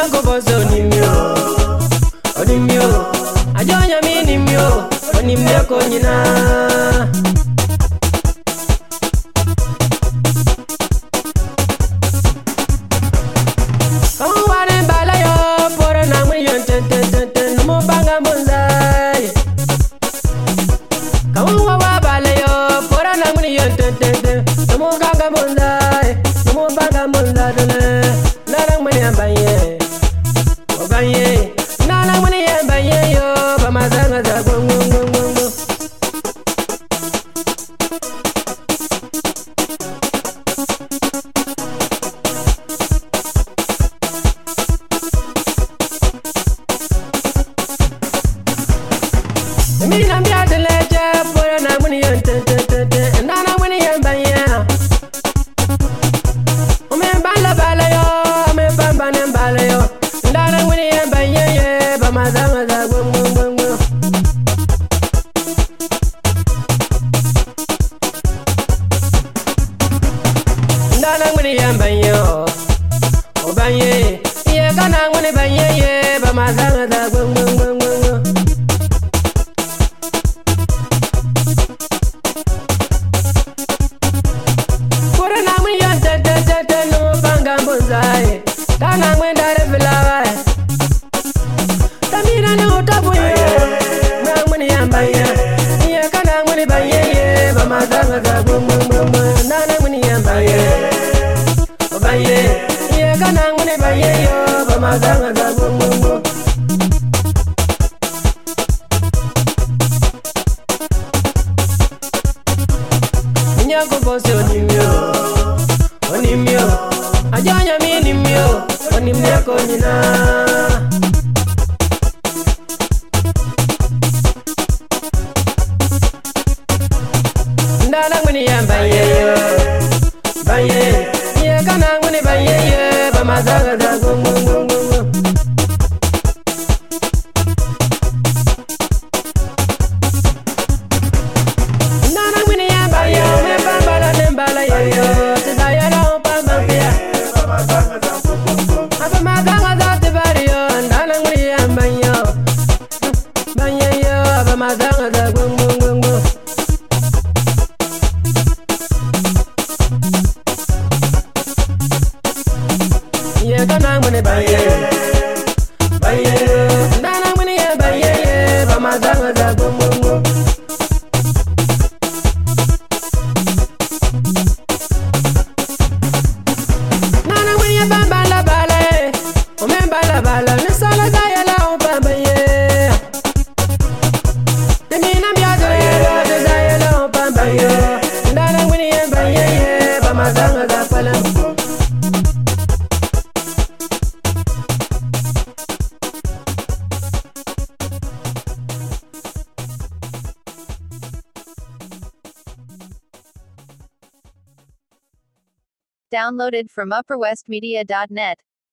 Minyango bozo nimyo, onimyo, ajonya minimyo, onimyo konyina. Kaware balayo, pora na mwiyon ten ten ten ten, mo banga monzai. Kawawa balayo, pora na mwiyon ten ten ten, mo ganga monzai, mo banga monzai. Baye, oh baye, nana muni baye yo, bamazanga za gongo gongo. Mina mbiate leche, pora na muni yon te te te te, nana muni baye. Ome bala bala yo. Balayo, ndana muni baye ye, bamazanga za gongo gongo. Ndana muni baye yo, o baye, ye kana muni baye ye, bamazanga za gongo gongo. Pura na muni te te te te no banga bonzai. Tana mwenda reflawa Tamira na utabu yo Na mwini yambaye Nye kana mwini baye ye Bamazanga za gumumum Nana mwini yambaye Obaye Nye kana mwini baye yo Bamazanga za gumumum Minyango bose onimyo Onimyo Ajonya minimyo Onimyo konyina. Ndana mwini baye yo Baye Ye kana mwini baye ye Bamazanga za gongo gongo. Ndana mwini baye yo Membala nembala yo Tidaya la upamba pia Bamazanga za tibario Ndana mwini baye yo Baye yo Bamazanga za gongo gongo. Ye kana mwini baye Baye Ndana mwini baye ye Bamazanga za gongo gongo. Nana mwini bambala bala Omembala bala Nisala za yala upamba ye Temina mbiazo ye Za yala upamba ye Ndana mwini baye ye Bamazanga za pala. Downloaded from upperwestmedia.net.